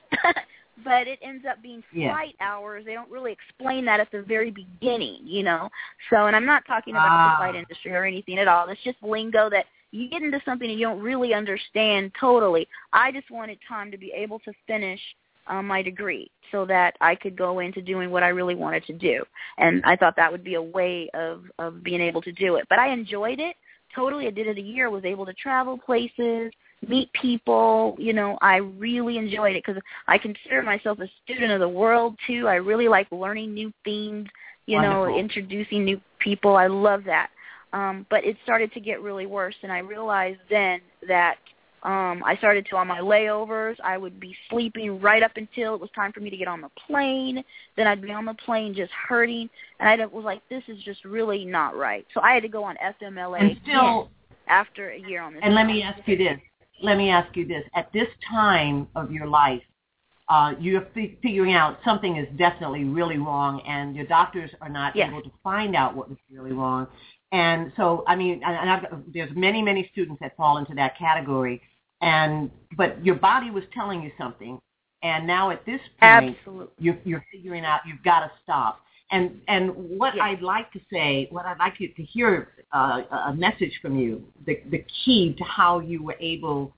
S5: but it ends up being flight
S2: yeah.
S5: hours. They don't really explain that at the very beginning, you know. So, and I'm not talking about
S2: ah.
S5: the flight industry or anything at all. It's just lingo that you get into something and you don't really understand totally. I just wanted time to be able to finish um, my degree so that I could go into doing what I really wanted to do. And I thought that would be a way of, of being able to do it. But I enjoyed it totally. I did it a year, was able to travel places, meet people. You know, I really enjoyed it because I consider myself a student of the world, too. I really like learning new things, you
S2: Wonderful.
S5: know, introducing new people. I love that. Um, but it started to get really worse, and I realized then that um, I started to, on my layovers, I would be sleeping right up until it was time for me to get on the plane. Then I'd be on the plane just hurting, and I was like, this is just really not right. So I had to go on F M L A
S2: and still,
S5: after a year on this.
S2: And let me ask you this. Let me ask you this. At this time of your life, uh, you're f- figuring out something is definitely really wrong, and your doctors are not
S5: yes.
S2: able to find out what was really wrong. And so, I mean, and I've, there's many, many students that fall into that category. And but your body was telling you something, and now at this point,
S5: Absolutely.
S2: you're, you're figuring out you've got to stop. And and what
S5: yes.
S2: I'd like to say, what I'd like you to hear uh, a message from you, the the key to how you were able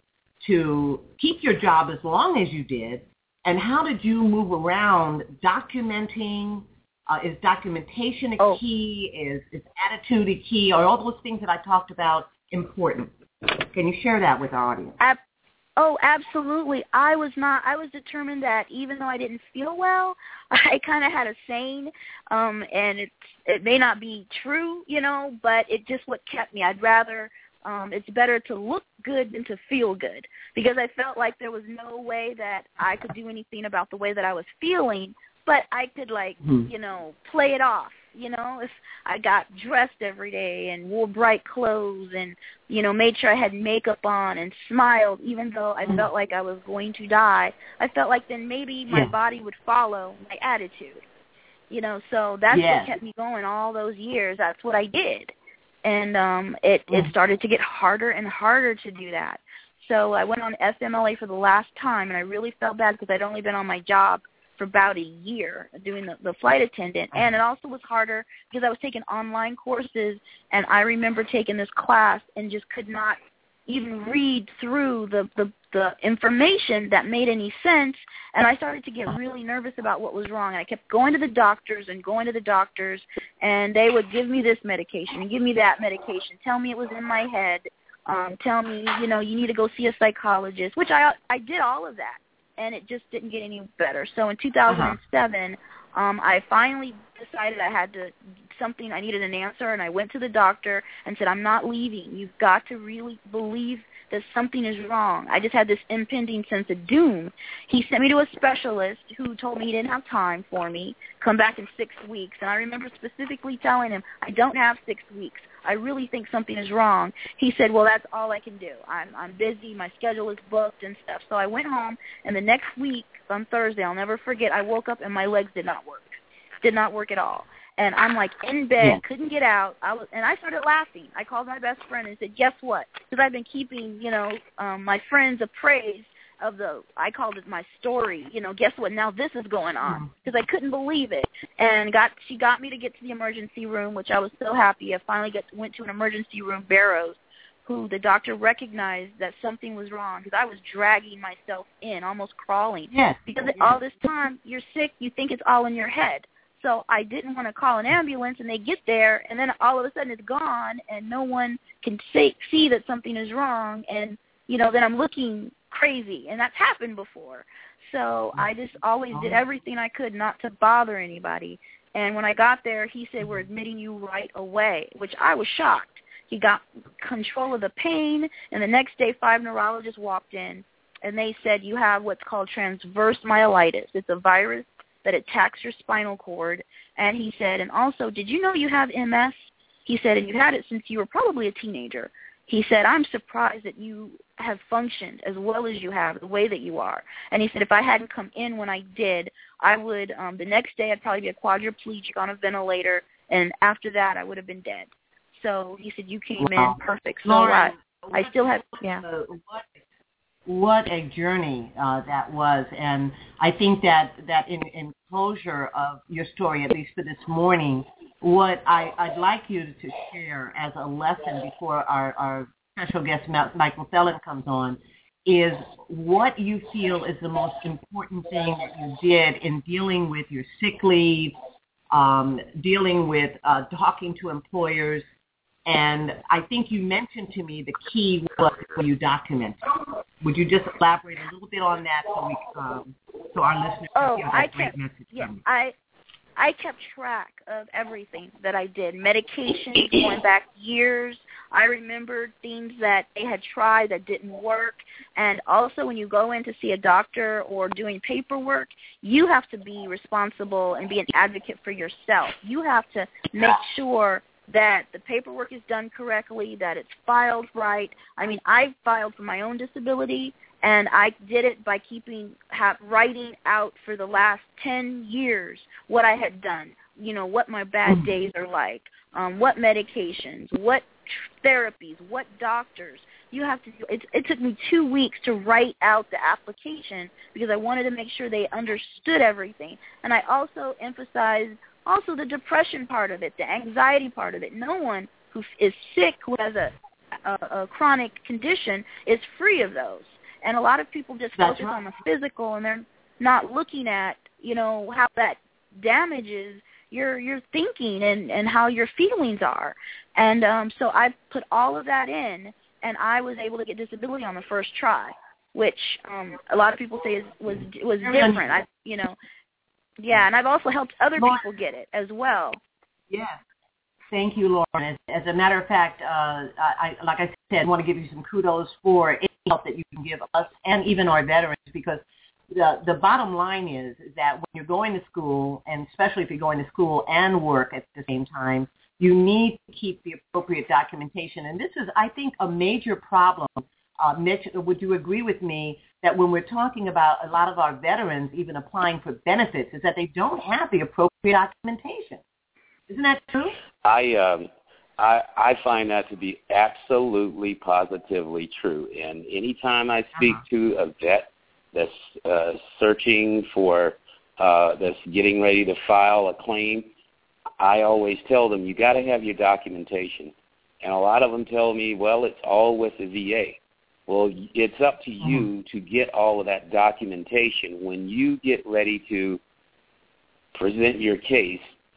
S2: to keep your job as long as you did, and how did you move around documenting? Uh, is documentation a
S5: oh.
S2: key? Is, is attitude a key? Are all those things that I talked about important? Can you share that with our audience?
S5: Ab- oh, absolutely. I was not, I was determined that even though I didn't feel well, I kind of had a saying, um, and it, it may not be true, you know, but it just what kept me. I'd rather, um, it's better to look good than to feel good, because I felt like there was no way that I could do anything about the way that I was feeling. But I could, like, hmm. you know, play it off, you know, if I got dressed every day and wore bright clothes and, you know, made sure I had makeup on and smiled, even though I felt like I was going to die. I felt like then maybe my
S2: yeah.
S5: body would follow my attitude, you know, so that's
S2: yes.
S5: what kept me going all those years. That's what I did. And um, it, mm. it started to get harder and harder to do that. So I went on F M L A for the last time, and I really felt bad because I'd only been on my job for about a year doing the, the flight attendant. And it also was harder because I was taking online courses, and I remember taking this class and just could not even read through the, the, the information that made any sense. And I started to get really nervous about what was wrong. And I kept going to the doctors and going to the doctors, and they would give me this medication and give me that medication, tell me it was in my head, um, tell me, you know, you need to go see a psychologist, which I I did all of that. And it just didn't get any better. So in two thousand seven, uh-huh. um, I finally decided I had to something. I needed an answer, and I went to the doctor and said, "I'm not leaving. You've got to really believe that something is wrong." I just had this impending sense of doom. He sent me to a specialist who told me he didn't have time for me. Come back in six weeks. And I remember specifically telling him, "I don't have six weeks. I really think something is wrong." He said, "Well, that's all I can do. I'm I'm busy. My schedule is booked and stuff." So I went home, and the next week on Thursday, I'll never forget, I woke up and my legs did not work. Did not work at all. And I'm like in bed, yeah. couldn't get out. I was, and I started laughing. I called my best friend and said, "Guess what?" Because I've been keeping, you know, um, my friends appraised of the, I called it my story. You know, guess what? Now this is going on, because I couldn't believe it. And got she got me to get to the emergency room, which I was so happy. I finally got went to an emergency room, Barrows, who the doctor recognized that something was wrong, because I was dragging myself in, almost crawling.
S2: Yes.
S5: Because all this time you're sick, you think it's all in your head. So I didn't want to call an ambulance, and they get there, and then all of a sudden it's gone, and no one can say, see that something is wrong, and, you know, then I'm looking crazy, and that's happened before. So I just always did everything I could not to bother anybody. And when I got there, he said, "We're admitting you right away," which I was shocked. He got control of the pain, and the next day five neurologists walked in, and they said, "You have what's called transverse myelitis. It's a virus that attacks your spinal cord." And he said, "And also, did you know you have M S?" He said, "And you had it since you were probably a teenager." He said, "I'm surprised that you have functioned as well as you have, the way that you are. And he said if I hadn't come in when I did, I would, um, the next day I'd probably be a quadriplegic on a ventilator, and after that I would have been dead. So he said you came
S2: wow.
S5: in perfect. So
S2: Lauren,
S5: I, I still have, yeah.
S2: Uh, what, what a journey uh, that was. And I think that, that in, in closure of your story, at least for this morning, what I, I'd like you to share as a lesson before our, our special guest, Michael Thelen, comes on, is what you feel is the most important thing that you did in dealing with your sick leave, um, dealing with uh, talking to employers. And I think you mentioned to me the key was when you document. Would you just elaborate a little bit on that so we, um, so our listeners
S5: oh,
S2: can hear that
S5: I
S2: great
S5: kept,
S2: message
S5: yeah,
S2: from you?
S5: I I kept track of everything that I did. Medications going back years. I remembered things that they had tried that didn't work. And also when you go in to see a doctor or doing paperwork, you have to be responsible and be an advocate for yourself. You have to make sure that the paperwork is done correctly, that it's filed right. I mean, I filed for my own disability, and I did it by keeping, ha, writing out for the last ten years what I had done, you know, what my bad days are like, um, what medications, what therapies, what doctors. You have to do, it, it took me two weeks to write out the application because I wanted to make sure they understood everything. And I also emphasized also the depression part of it, the anxiety part of it. No one who is sick, who has a, a, a chronic condition, is free of those. And a lot of people just
S2: That's
S5: focus
S2: right.
S5: on the physical, and they're not looking at, you know, how that damages your your thinking and, and how your feelings are. And um, so I put all of that in, and I was able to get disability on the first try, which um, a lot of people say is, was was different. I, you know, yeah, and I've also helped other
S2: Lauren,
S5: people get it as well.
S2: Yes. Thank you, Lauren. As, as a matter of fact, uh, I, like I said, I want to give you some kudos for any help that you can give us and even our veterans, because the the bottom line is, is that when you're going to school, and especially if you're going to school and work at the same time, you need to keep the appropriate documentation. And this is, I think, a major problem. Uh, Mitch, would you agree with me that when we're talking about a lot of our veterans even applying for benefits, is that they don't have the appropriate documentation? Isn't that true?
S4: I um, I I find that to be absolutely, positively true. And anytime I speak uh-huh. to a vet that's uh, searching for, uh, that's getting ready to file a claim, I always tell them, you got to have your documentation. And a lot of them tell me, well, it's all with the V A. Well, it's up to you mm-hmm. to get all of that documentation. When you get ready to present your case,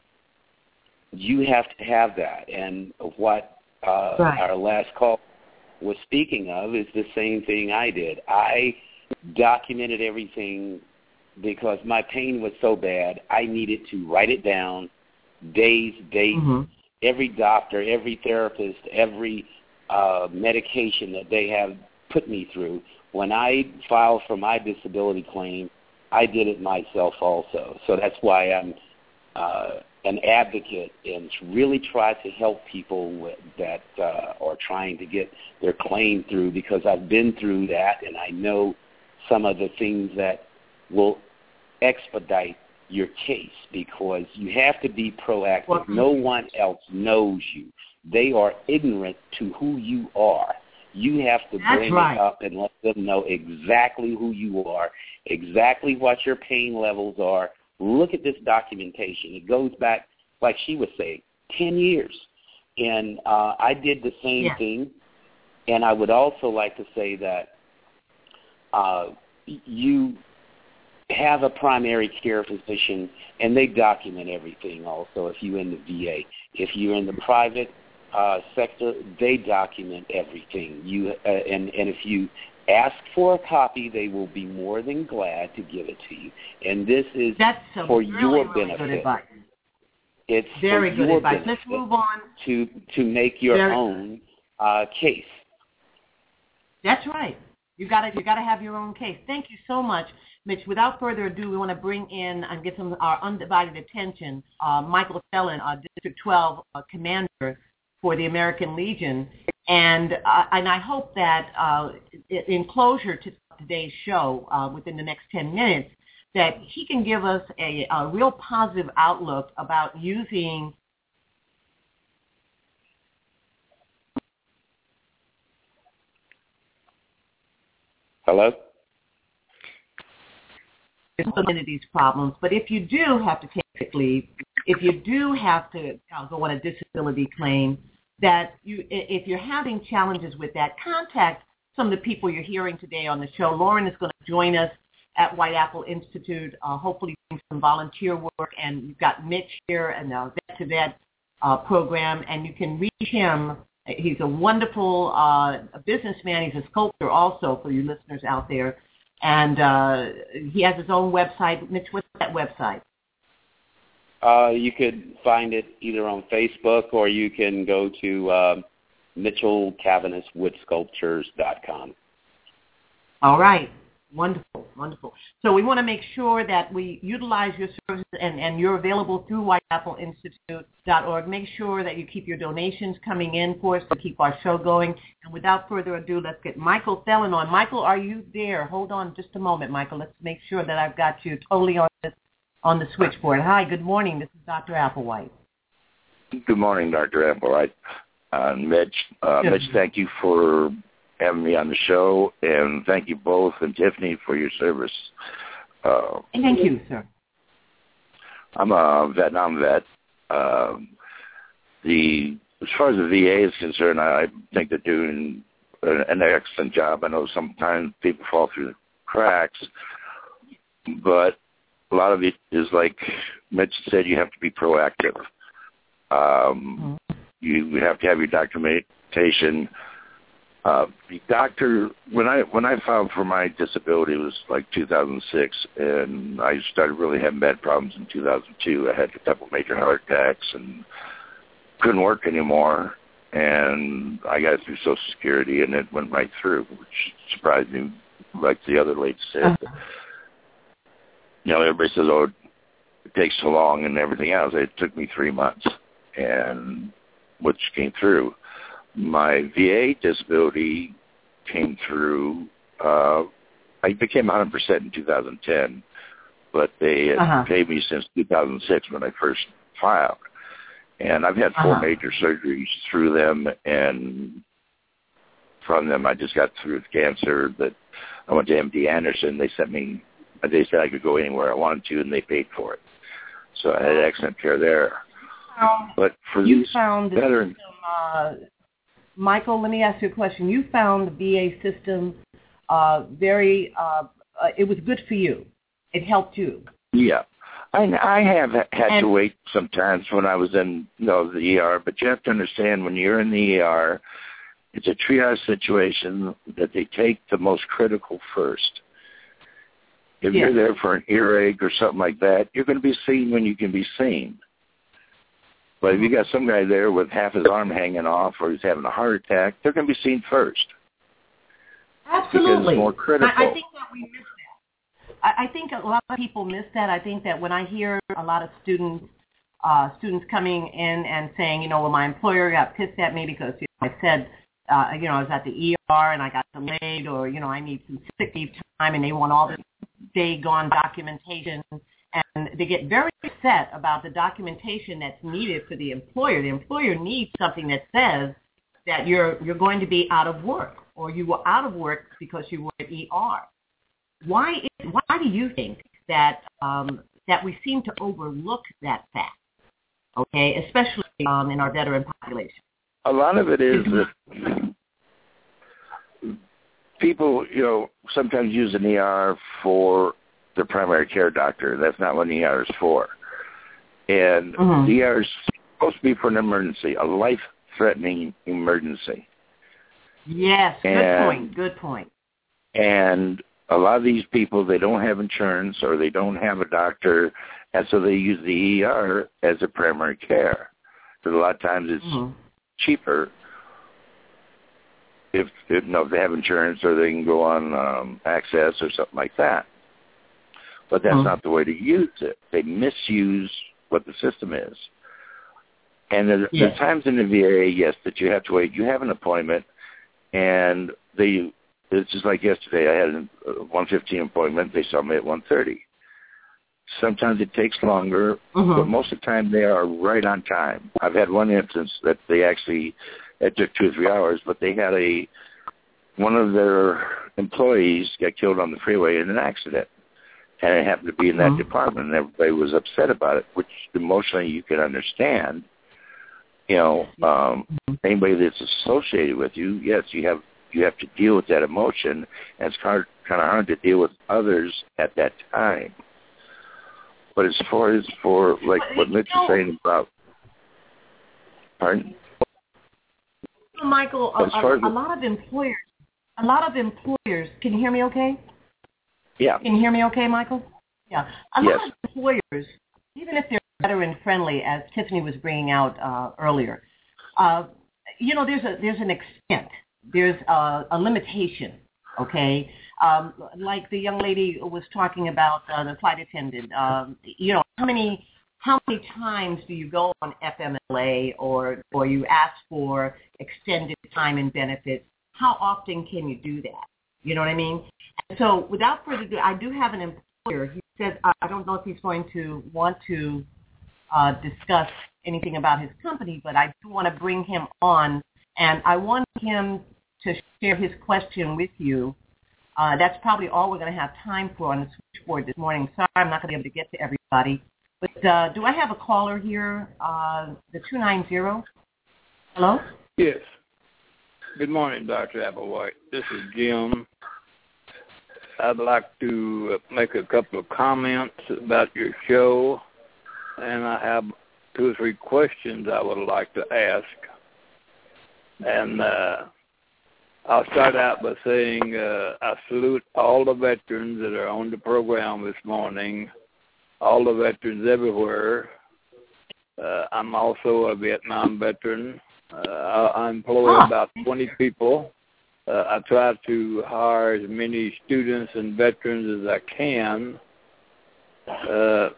S4: you have to have that. And what uh, right. our last call was speaking of is the same thing I did. I documented everything because my pain was so bad. I needed to write it down, days, dates, mm-hmm. every doctor, every therapist, every uh, medication that they have put me through. When I filed for my disability claim, I did it myself also. So that's why I'm uh, an advocate and really try to help people with, that uh, are trying to get their claim through, because I've been through that and I know some of the things that will expedite your case, because you have to be proactive. Well, no one else knows you. They are ignorant to who you are. You have to bring
S2: right.
S4: it up and let them know exactly who you are, exactly what your pain levels are. Look at this documentation. It goes back, like she was saying, ten years. And uh, I did the same yeah. thing. And I would also like to say that uh, you have a primary care physician, and they document everything also if you're in the V A. If you're in the private uh, sector, they document everything. You uh, and, and if you ask for a copy, they will be more than glad to give it to you. And this is
S2: That's
S4: for
S2: really,
S4: your
S2: really
S4: benefit.
S2: Good advice.
S4: It's
S2: very
S4: for
S2: good
S4: your
S2: advice.
S4: benefit.
S2: Let's move on
S4: to to make your
S2: very
S4: own uh, case.
S2: That's right. You got to you got to have your own case. Thank you so much, Mitch. Without further ado, we want to bring in and get some our undivided attention, uh, Michael Thelen, uh, District twelve uh, Commander for the American Legion. And uh, and I hope that uh, in closure to today's show, uh, within the next ten minutes, that he can give us a, a real positive outlook about using
S4: Hello?
S2: these problems. But if you do have to take sick leave, if you do have to uh, go on a disability claim, that you, if you're having challenges with that, contact some of the people you're hearing today on the show. Lauren is going to join us at White Apple Institute, uh, hopefully doing some volunteer work. And you've got Mitch here and the Vet to Vet uh, program, and you can reach him. He's a wonderful uh, businessman. He's a sculptor also for you listeners out there. And uh, he has his own website. Mitch, what's that website?
S4: Uh, you could find it either on Facebook or you can go to uh, Mitchell Cavanis Wood Sculptures dot com.
S2: All right. Wonderful, wonderful. So we want to make sure that we utilize your services, and, and you're available through white apple institute dot org. Make sure that you keep your donations coming in for us to keep our show going. And without further ado, let's get Michael Thelen on. Michael, are you there? Hold on just a moment, Michael. Let's make sure that I've got you totally on this, on the switchboard. Hi, good morning. This is Doctor Applewhite.
S6: Good morning, Doctor Applewhite. Uh, Mitch, uh, Mitch, thank you for having me on the show, and thank you both, and Tiffany, for your service. Uh,
S2: and thank you, sir.
S6: I'm a Vietnam vet. Um, the as far as the V A is concerned, I, I think they're doing an, an excellent job. I know sometimes people fall through the cracks, but a lot of it is like Mitch said, you have to be proactive. Um, mm-hmm. You have to have your documentation. Uh, the doctor, when I when I filed for my disability, it was like two thousand six, and I started really having bad problems in two thousand two. I had a couple major heart attacks and couldn't work anymore, and I got through Social Security, and it went right through, which surprised me, like the other lady said. Uh-huh. You know, everybody says, oh, it takes so long and everything else. It took me three months, and which came through. My V A disability came through. Uh, I became one hundred percent in two thousand ten, but they had uh-huh. paid me since two thousand six when I first filed. And I've had four uh-huh. major surgeries through them, and from them I just got through with cancer. But I went to M D Anderson. They sent me, they said I could go anywhere I wanted to, and they paid for it. So I had excellent care there. Um, but for
S2: you
S6: these
S2: found
S6: veterans...
S2: System, uh, Michael, let me ask you a question. You found the V A system uh, very, uh, uh, it was good for you. It helped you.
S6: Yeah. I, I have had
S2: and,
S6: to wait sometimes when I was in you know, the E R, but you have to understand when you're in the E R, it's a triage situation that they take the most critical first. If yes. you're there for an earache or something like that, you're going to be seen when you can be seen. But if you got some guy there with half his arm hanging off or he's having a heart attack, they're going to be seen first.
S2: Absolutely.
S6: Because it's more critical.
S2: I, I think that we miss that. I, I think a lot of people miss that. I think that when I hear a lot of students uh, students coming in and saying, you know, well, my employer got pissed at me because you know, I said, uh, you know, I was at the E R and I got delayed, or, you know, I need some sick leave time, and they want all this day-gone documentation. And they get very upset about the documentation that's needed for the employer. The employer needs something that says that you're you're going to be out of work, or you were out of work because you were at E R. Why is, why do you think that um, that we seem to overlook that fact? Okay, especially um, in our veteran population.
S6: A lot of it is that people, you know, sometimes use an E R for their primary care doctor. That's not what an E R is for. And mm-hmm. the E R is supposed to be for an emergency, a life-threatening emergency.
S2: Yes,
S6: and,
S2: good point, good point.
S6: And a lot of these people, they don't have insurance or they don't have a doctor, and so they use the E R as a primary care. Because a lot of times it's mm-hmm. cheaper if, if, you know, if they have insurance, or they can go on um, Access or something like that. But that's mm-hmm. not the way to use it. They misuse what the system is. And there,
S2: yes.
S6: there are times in the V A, yes, that you have to wait. You have an appointment, and they, it's just like yesterday. I had a one fifteen appointment. They saw me at one thirty. Sometimes it takes longer,
S2: mm-hmm.
S6: but most of the time they are right on time. I've had one instance that they actually, it took two or three hours, but they had a, one of their employees got killed on the freeway in an accident. And it happened to be in that mm-hmm. department, and everybody was upset about it, which emotionally you can understand. You know, um, anybody that's associated with you, yes, you have you have to deal with that emotion, and it's hard, kind of hard to deal with others at that time. But as far as for, like, what Mitch is saying about, pardon?
S2: Michael, a, a, a lot of employers, a lot of employers, can you hear me okay?
S6: Yeah.
S2: Can you hear me okay, Michael? Yeah. A
S6: yes.
S2: lot of employers, even if they're veteran-friendly, as Tiffany was bringing out uh, earlier, uh, you know, there's a there's an extent, there's a, a limitation, okay? Um, like the young lady was talking about, uh, the flight attendant. Um, you know, how many how many times do you go on F M L A or or you ask for extended time and benefits? How often can you do that? You know what I mean? And so, without further ado, I do have an employer. He said, I don't know if he's going to want to uh, discuss anything about his company, but I do want to bring him on, and I want him to share his question with you. Uh, that's probably all we're going to have time for on the switchboard this morning. Sorry, I'm not going to be able to get to everybody. But uh, do I have a caller here, uh, the two nine zero? Hello?
S7: Yes. Good morning, Doctor Applewhite. This is Jim. I'd like to make a couple of comments about your show, and I have two or three questions I would like to ask. And uh, I'll start out by saying uh, I salute all the veterans that are on the program this morning, all the veterans everywhere. Uh, I'm also a Vietnam veteran. Uh, I employ about twenty people. Uh, I try to hire as many students and veterans as I can. Uh,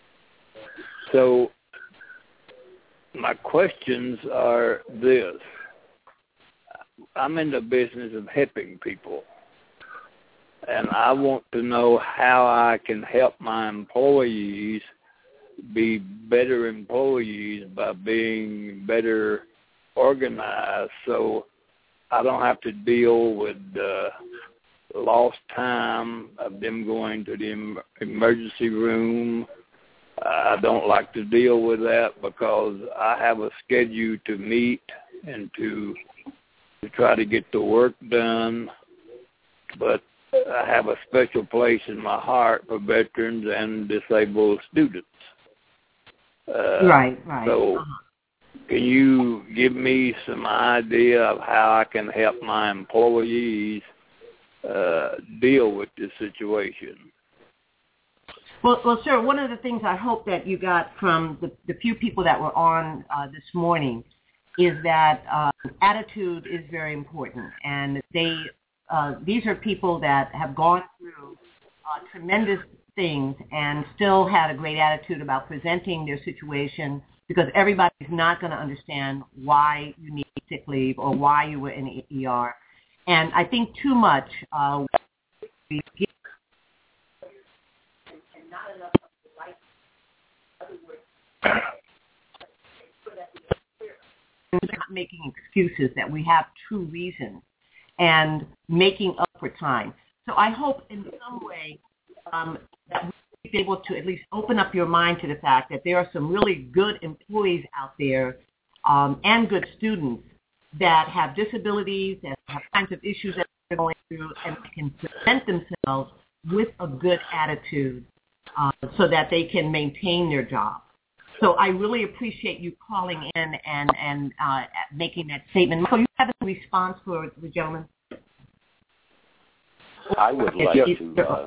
S7: so my questions are this. I'm in the business of helping people, and I want to know how I can help my employees be better employees by being better organized, so I don't have to deal with uh, lost time of them going to the em- emergency room. I don't like to deal with that because I have a schedule to meet and to to try to get the work done, but I have a special place in my heart for veterans and disabled students. Uh,
S2: right, right.
S7: So can you give me some idea of how I can help my employees uh, deal with this situation?
S2: Well, well, sir, one of the things I hope that you got from the, the few people that were on uh, this morning is that uh, attitude is very important, and they uh, these are people that have gone through uh, tremendous things and still had a great attitude about presenting their situation, because everybody's not going to understand why you need sick leave or why you were in the E R. And I think too much uh, we give and not enough of the right. Other words, we're not making excuses, that we have true reasons and making up for time. So I hope in some way um, that we'll be able to at least open up your mind to the fact that there are some really good employees out there um, and good students that have disabilities, that have kinds of issues that they're going through, and can present themselves with a good attitude uh, so that they can maintain their job. So I really appreciate you calling in and, and uh, making that statement. Michael, you have a response for the gentleman?
S4: I would like to... Uh,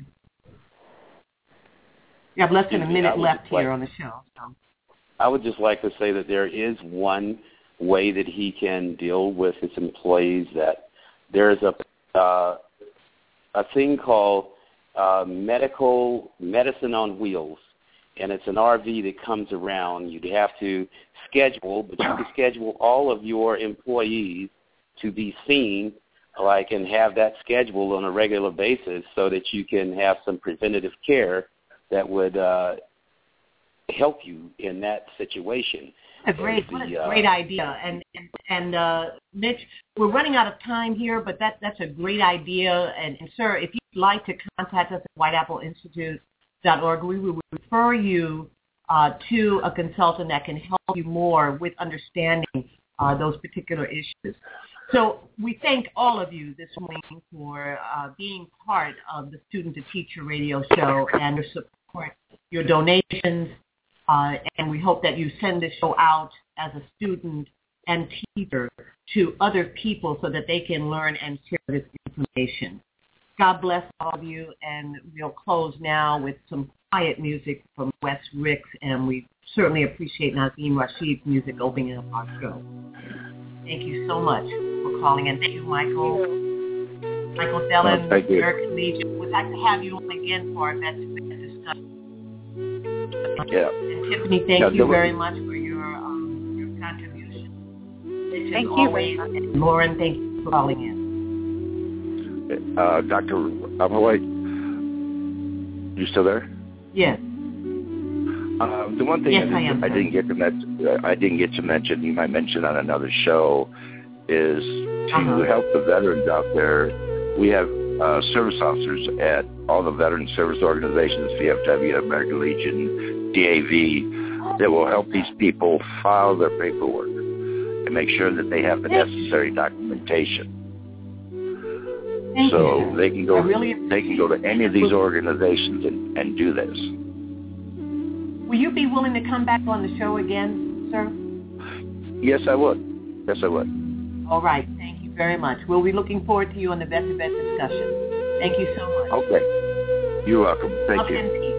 S2: you have less than a minute left
S4: like,
S2: here on the show. So.
S4: I would just like to say that there is one way that he can deal with his employees, that there is a, uh, a thing called uh, medical medicine on wheels. and it's an R V that comes around. You'd have to schedule, but you can schedule all of your employees to be seen, like, and have that scheduled on a regular basis so that you can have some preventative care that would uh, help you in that situation.
S2: A great, what a great uh, idea. And and, and uh, Mitch, we're running out of time here, but that that's a great idea. And, and sir, if you'd like to contact us at white apple institute dot org, we will refer you uh, to a consultant that can help you more with understanding uh, those particular issues. So we thank all of you this morning for uh, being part of the Student to Teacher radio show and your support, your donations. Uh, and we hope that you send this show out as a student and teacher to other people so that they can learn and share this information. God bless all of you, and we'll close now with some quiet music from Wes Ricks, and we certainly appreciate Nazim Rashid's music opening up our show. Thank you so much for calling in. Thank you, Michael. Michael Thelen,
S6: oh,
S2: American Legion. We'd like to have you on again for our vet-to-vet discussion.
S6: Yeah.
S2: And Tiffany, thank yeah, you very much for your um, your contribution. This
S3: thank you.
S2: Always, and Lauren, thank you for calling in.
S6: Uh, Doctor Applewhite, you still there?
S2: Yes.
S6: Um, the one thing
S2: yes,
S6: I,
S2: I, am,
S6: I didn't get to mention, I didn't get to mention, you might mention on another show, is to
S2: uh-huh.
S6: help the veterans out there. We have uh, service officers at all the veteran service organizations, V F W, American Legion, D A V, that will help these people file their paperwork and make sure that they have the necessary documentation.
S2: Thank
S6: so
S2: you.
S6: they can go
S2: really
S6: they can go to any of these organizations and, and do this.
S2: Will you be willing to come back on the show again, sir?
S6: Yes, I would. Yes, I would.
S2: All right. Thank you very much. We'll be looking forward to you on the Vet to Vet discussion. Thank you so much.
S6: Okay. You're welcome. Thank
S2: Up
S6: you.